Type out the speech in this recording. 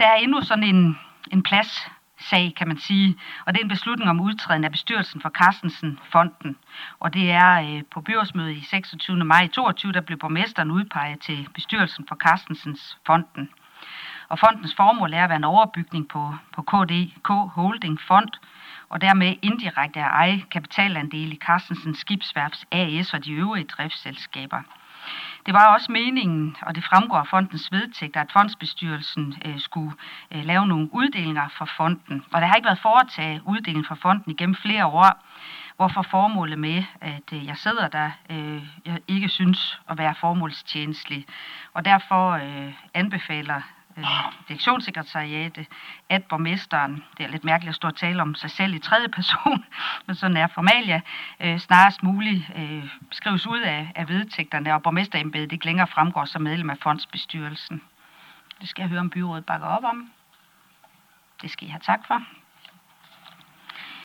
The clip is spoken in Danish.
Der er endnu sådan en pladssag, kan man sige, og det er en beslutning om udtræden af bestyrelsen for Carstensen-fonden. Og det er på byrådsmødet i 26. maj 22, der blev borgmesteren udpeget til bestyrelsen for Carstensens-fonden. Og fondens formål er at være en overbygning på KDK Holding Fond, og dermed indirekte at eje kapitalandel i Carstensens Skibsværfts AS og de øvrige driftsselskaber. Det var også meningen, og det fremgår af fondens vedtægter, at fondsbestyrelsen skulle lave nogle uddelinger for fonden. Og der har ikke været foretaget uddeling for fonden igennem flere år, hvorfor formålet med, at jeg sidder der, jeg ikke synes at være formålstjenestlig. Og derfor anbefaler direktionssekretariatet, at borgmesteren, det er lidt mærkeligt at stå og tale om sig selv i tredje person, men sådan er formalia, snarest muligt skrives ud af vedtægterne, og borgmesterembedet ikke længere fremgår som medlem af fondsbestyrelsen. Det skal jeg høre, om byrådet bakker op om. Det skal I have tak for.